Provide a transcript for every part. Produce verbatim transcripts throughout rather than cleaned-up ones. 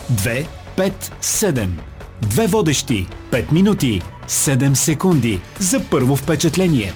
две пет седем. Две водещи, пет минути, седем секунди за първо впечатление.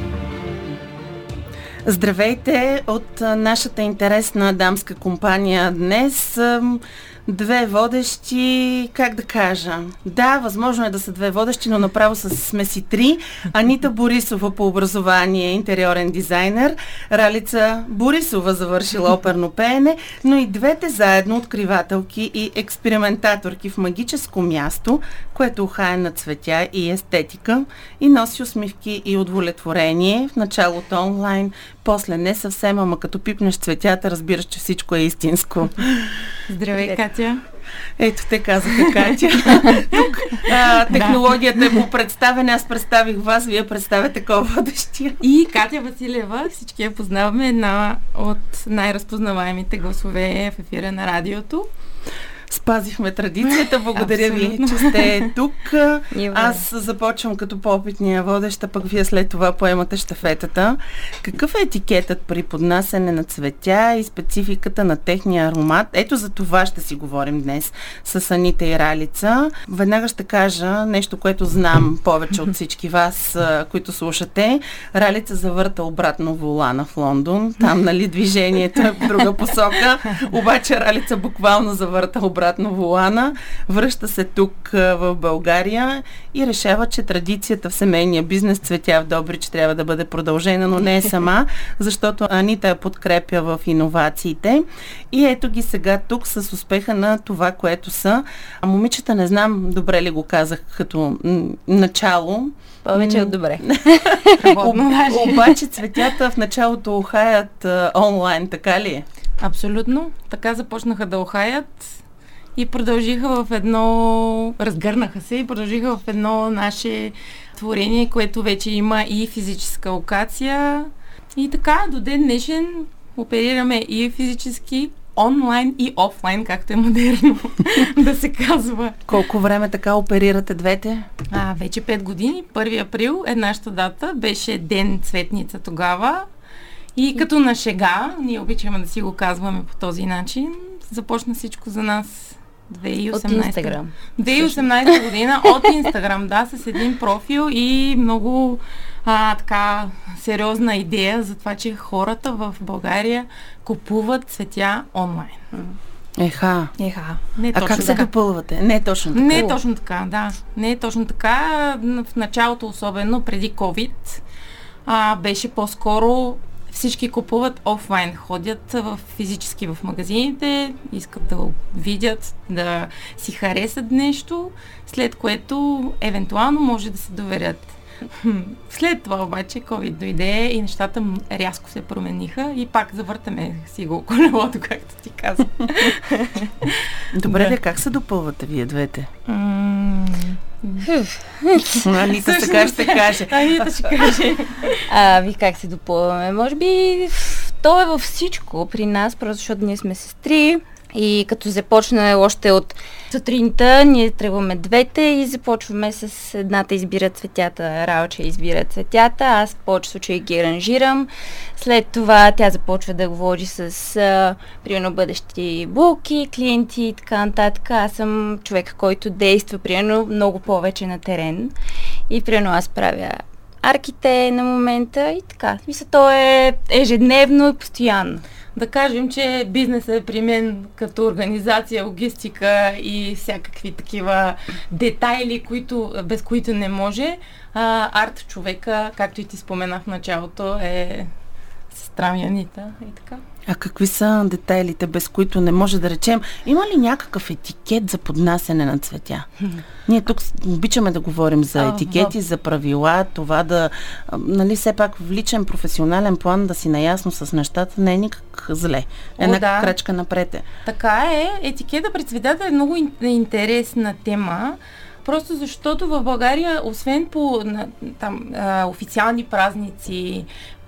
Здравейте от нашата интересна дамска компания днес. Две водещи, как да кажа? Да, възможно е да са две водещи, но направо сме си три. Анита Борисова по образование, интериорен дизайнер, Ралица Борисова завършила оперно пеене, но и двете заедно откривателки и експериментаторки в магическо място, което ухае на цветя и естетика и носи усмивки и удовлетворение. В началото онлайн, после не съвсем, ама като пипнеш цветята, разбираш, че всичко е истинско. Здравей, Катя. Ето те казаха, Катя. Тук а, технологията е по представене. Аз представих вас, вие представяте кой водещия. И Катя Василева, всички я познаваме, една от най-разпознаваемите гласове в ефира на радиото. Спазихме традицията. Благодаря ви, че сте тук. Аз започвам като по-опитния водеща, пък вие след това поемате щафетата. Какъв е етикетът при поднасене на цветя и спецификата на техния аромат? Ето за това ще си говорим днес с Анита и Ралица. Веднага ще кажа нещо, което знам повече от всички вас, които слушате. Ралица завърта обратно волана в Лондон. Там, нали, движението е в друга посока. Обаче Ралица буквално завърта обратно обратно волана, връща се тук в България и решава, че традицията в семейния бизнес цветя в Добрич трябва да бъде продължена, но не е сама, защото Анита я подкрепя в иновациите. И ето ги сега тук с успеха на това, което са. А момичета, не знам добре ли го казах като м- начало. Повече от добре. Обаче цветята в началото ухаят а, онлайн, така ли е? Абсолютно. Така започнаха да ухаят и продължиха в едно, разгърнаха се и продължиха в едно наше творение, което вече има и физическа локация. И така, до ден днешен оперираме и физически, онлайн и офлайн, както е модерно да се казва. Колко време така оперирате двете? А, вече пет години. първи април е нашата дата. Беше ден цветница тогава. И като на шега, ние обичаме да си го казваме по този начин, започна всичко за нас две хиляди и осемнадесета. От Инстаграм. две хиляди и осемнадесета година от Инстаграм, да, с един профил и много а, така сериозна идея за това, че хората в България купуват цветя онлайн. Еха. Еха. Не а точно как се така. допълвате? Не е точно така. Не е точно така, да. Не е точно така. В началото, особено преди COVID, а, беше по-скоро всички купуват офлайн, ходят в, физически в магазините, искат да видят, да си харесат нещо, след което евентуално може да се доверят. След това обаче COVID дойде и нещата рязко се промениха и пак завъртаме си го колелото, както ти каза. Добре, да. де, как се допълвате вие двете? Mm. Анита сега ще каже. Анита ще каже. А, ви как се допълваме? Може би то е във всичко при нас, просто защото ние сме сестри и като започне още от сутринта, ние тръгваме двете и започваме с едната избира цветята, Ралче избира цветята, аз в повече случаи ги аранжирам. След това тя започва да говори с а, примерно бъдещи булки, клиенти и така нататък. Аз съм човек, който действа примерно много повече на терен и примерно аз правя арките на момента и така. Мисля, то е ежедневно и постоянно. Да кажем, че бизнесът е при мен като организация, логистика и всякакви такива детайли, които, без които не може. А, арт човека, както и ти споменах в началото, е сестра ми Анита и така. А какви са детайлите, без които не може да речем? Има ли някакъв етикет за поднасене на цветя? Ние тук обичаме да говорим за етикети, а, за правила, това да, нали, все пак в личен професионален план да си наясно с нещата не е никак зле. Една О, да. крачка напред. Така е. Етикета при цветята е много интересна тема. Просто защото в България, освен по на, там, а, официални празници,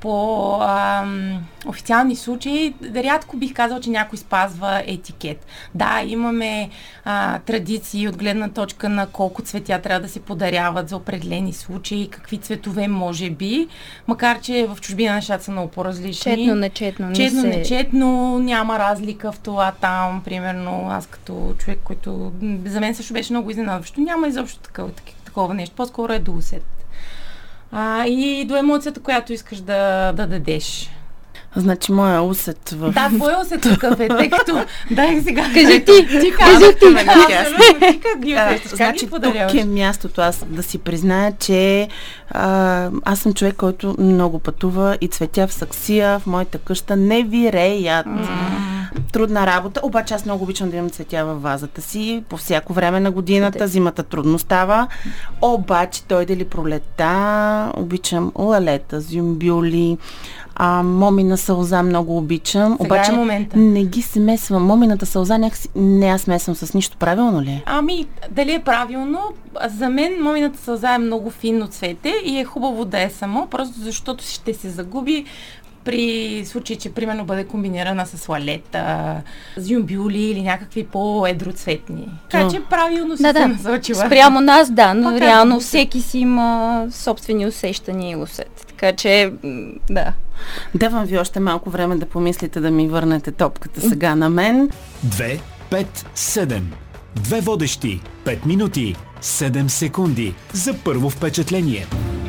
по ам, официални случаи, рядко бих казал, че някой спазва етикет. Да, имаме а, традиции от гледна точка на колко цветя трябва да се подаряват за определени случаи, какви цветове може би, макар че в чужбина нещата са много по-различни. Четно, нечетно. Четно, не се... нечетно, няма разлика в това там, примерно, аз като човек, който за мен също беше много изненадващо, няма изобщо такова, такова нещо, по-скоро е до усет. А, и до емоцията, която искаш да, да дадеш. Значи, моя усет в... Да, твой усет какъв е, тъй като... Дай сега. Кажи ти, ти кажи ти. Ти как ги усещаш, как Значи, ги подаряваш? тук е мястото аз да си призная, че а, аз съм човек, който много пътува и цветя в саксия, в моята къща не виреят. Mm. Трудна работа, обаче аз много обичам да имам цветя във вазата си, по всяко време на годината, зимата трудно става, обаче дойде ли пролета, обичам лалета, зюмбюли, а, момина сълза много обичам, сега обаче е момента. Не ги смесвам. Момината сълза някакси не аз смесвам с нищо, правилно ли е? Ами, дали е правилно? За мен момината сълза е много финно цвете и е хубаво да е само, просто защото ще се загуби при случай, че примерно бъде комбинирана с лалета, зюмбюли или някакви по-едроцветни. Така че правилно си да, се да. насочила. Спрямо нас, да, но Пак реално да. всеки си има собствени усещания и усет. Така че, да. Давам ви още малко време да помислите да ми върнете топката сега на мен. две, пет, седем. Две водещи. пет минути. седем секунди. За първо впечатление.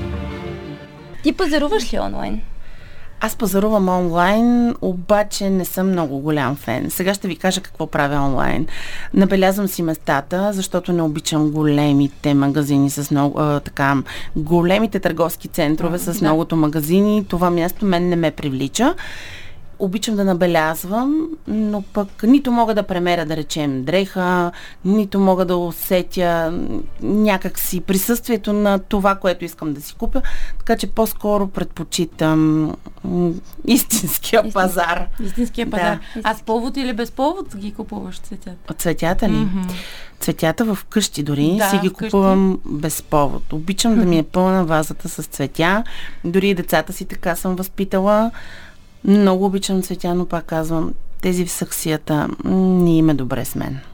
Ти пазаруваш ли онлайн? Аз пазарувам онлайн, обаче не съм много голям фен. Сега ще ви кажа какво правя онлайн. Набелязвам си местата, защото не обичам големите магазини с много, а, така, големите търговски центрове с да. многото магазини. Това място мен не ме привлича. Обичам да набелязвам, но пък нито мога да премеря, да речем, дреха, нито мога да усетя някакси присъствието на това, което искам да си купя, така че по-скоро предпочитам м- истинския пазар. Истинския пазар. Да. А с повод или без повод ги купуваш цветята? Цветята ли? Mm-hmm. Цветята в къщи дори да, си ги вкъщи. купувам без повод. Обичам да ми е пълна вазата с цветя. Дори и децата си така съм възпитала. Много обичам цветя, но пак казвам, тези в саксията не им е добре с мен.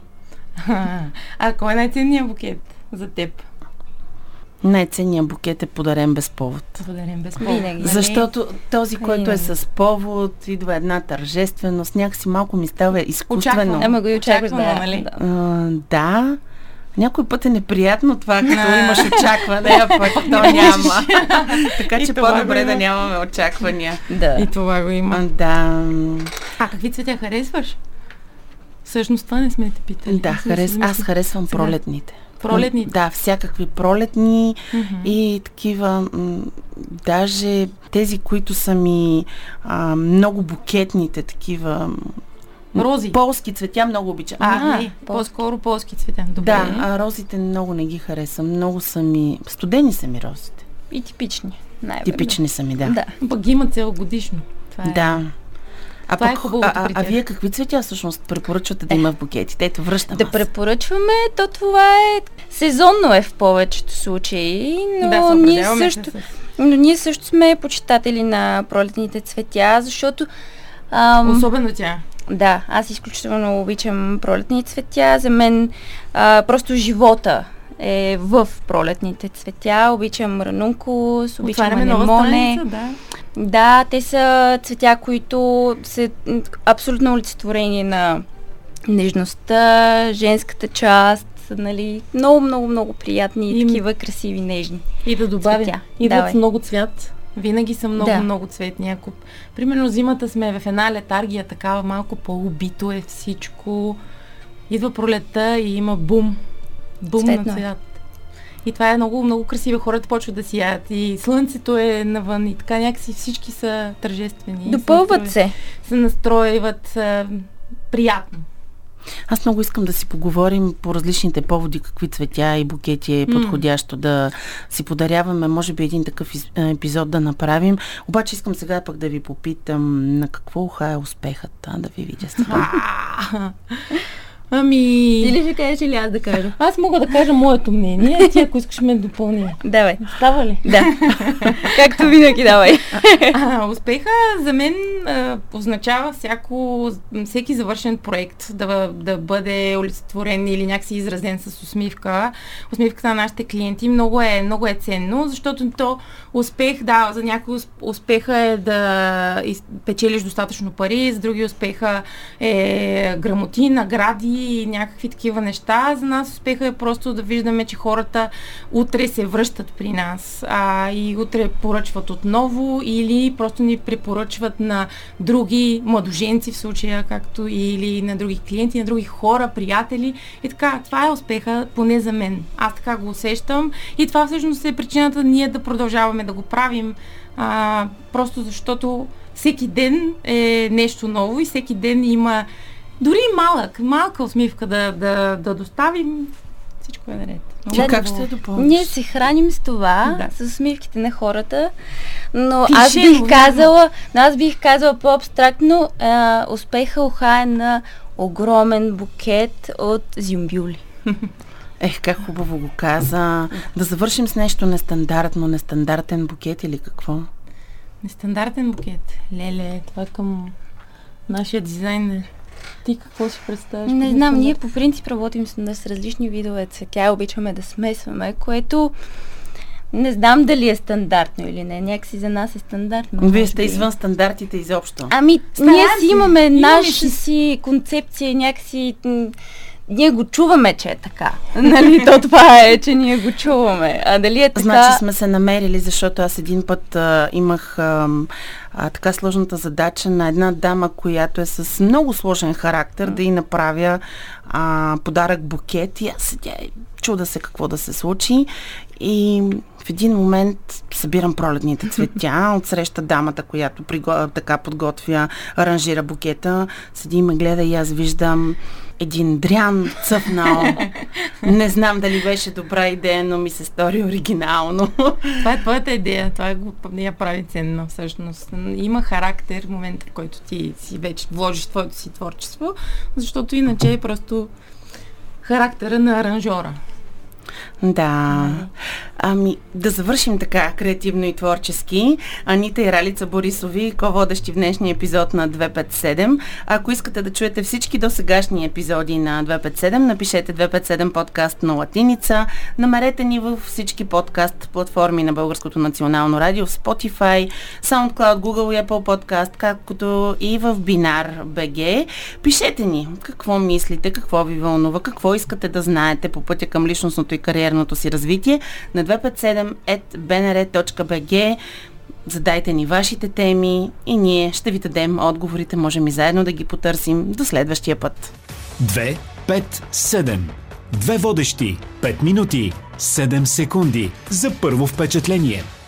А кой е най-ценният букет за теб? Най-ценният букет е подарен без повод. Подарен без повод. Винаги. Защото този, който Винаги. е с повод, идва една тържественост, някакси малко ми става изкуствено. Очаквано. Ама го и очакваш, Очаквано, да. нали? да. А, да. Някой път е неприятно това, като А. имаш очакване, а пък то няма. Така И че това по-добре го има. да нямаме очаквания. Да. И това го има. А, да. А какви цветя харесваш? Всъщност това не сме те питали. Да, Аз не харес... си аз мисля. харесвам Сега. пролетните. Пролетните? Да, всякакви пролетни Мгм. и такива, м- даже тези, които са ми а, много букетните, такива м, Рози? полски цветя, много обичам. А, А, не, по- по-скоро полски цветя. Добре. Да, а розите много не ги харесвам. Много са ми... Студени са ми розите. И типични. Най-вероятно. Типични са ми, да. Да. Пък ги има целогодишно. Това е. Да. А, Това е пък, хубавото а, а, при а теб. вие какви цветя всъщност препоръчвате да има в букетите? Ето, връщам Да аз. препоръчваме, то това е сезонно е в повечето случаи, но, Да, ние съобразяваме също, се с- но ние също сме почитатели на пролетните цветя, защото ам, Особено тя. да, аз изключително обичам пролетни цветя. За мен а, просто живота е в пролетните цветя. Обичам ранункус, обичам Отваряме нова анемоне. страница, да. Да, те са цветя, които са м, абсолютно олицетворение на нежността, женската част, нали, много, много, много приятни и И- такива красиви, нежни. И да добавя. Цветя. Идват Давай. с много цвят. Винаги са много, Да. много цветни. Ако, примерно, зимата сме в една летаргия, такава малко по-убито е всичко. Идва пролетта и има бум. Бум Цветно на е. цвят. И това е много, много красиво. Хората почват да сияят. И слънцето е навън. И така някакси всички са тържествени. Допълват настрои- се. Се настроиват а, приятно. Аз много искам да си поговорим по различните поводи, какви цветя и букети е подходящо да си подаряваме. Може би един такъв из- е, епизод да направим. Обаче искам сега пък да ви попитам на какво уха е успехът, а? Да ви видя сега. Ами... Или ще кажеш, или аз да кажа? Аз мога да кажа моето мнение, ти ако искаш ме допълни. Давай. Става ли? Да. Както винаги, давай. А, успеха за мен а, означава всяко, всеки завършен проект да, да бъде олицетворен или някакси изразен с усмивка. Усмивката на нашите клиенти много е, много е ценно, защото то успех, да, за някой успеха е да печелиш достатъчно пари, за други успеха е грамоти, награди и някакви такива неща. За нас успеха е просто да виждаме, че хората утре се връщат при нас а, и утре поръчват отново или просто ни препоръчват на други младоженци в случая, както или на други клиенти, на други хора, приятели. И така, това е успеха, поне за мен. Аз така го усещам и това всъщност е причината ние да продължаваме да го правим, а, просто защото всеки ден е нещо ново и всеки ден има дори малък, малка усмивка да, да, да доставим, всичко е наред. Ти как ще допълниш? Ние се храним с това, да. с усмивките на хората, но Клише, аз бих но казала, но аз бих казала по-абстрактно, а, успеха уха е на огромен букет от зюмбюли. Ех, как хубаво го каза. Да завършим с нещо нестандартно, нестандартен букет или какво? Нестандартен букет. Леле, това е към нашия дизайнер. Ти какво си представяш? Не знам, ние по принцип работим с, с различни видове цветя, обичаме да смесваме, което не знам дали е стандартно или не. Някакси за нас е стандартно. Вие сте извън стандартите изобщо. Ами, Старам ние си се. имаме Имаме наша си. си концепция, някакси... м, ние го чуваме, че е така. Нали, то това е, че ние го чуваме. А дали е така... Значи сме се намерили, защото аз един път а, имах а, а, така сложната задача на една дама, която е с много сложен характер, mm. да й направя а, подарък букет и аз седя и чуда се какво да се случи и в един момент събирам пролетните цветя, отсреща дамата, която приго... така подготвя, аранжира букета, седи и ме гледа и аз виждам един дрян цъфнал. Не знам дали беше добра идея, но ми се стори оригинално. Това е твоята идея, това е го я прави ценно всъщност. Има характер в момента, в който ти си вече вложиш твоето си творчество, защото иначе е просто характера на аранжора. Да. Ами, да завършим така креативно и творчески. Анита и Ралица Борисови, ко-водещи в днешния епизод на двеста петдесет и седем. Ако искате да чуете всички досегашни епизоди на двеста петдесет и седем, напишете двеста петдесет и седем подкаст на латиница. Намерете ни във всички подкаст платформи на Българското национално радио, в Spotify, SoundCloud, Google и Apple Podcast, както и в Бинар точка би джи. Пишете ни какво мислите, какво ви вълнува, какво искате да знаете по пътя към личностното и кариерното си развитие на двеста петдесет и седем ет би ен ар точка би джи. Задайте ни вашите теми и ние ще ви дадем отговорите. Можем и заедно да ги потърсим. До следващия път. две пет седем. Две водещи. пет минути. седем секунди. За първо впечатление.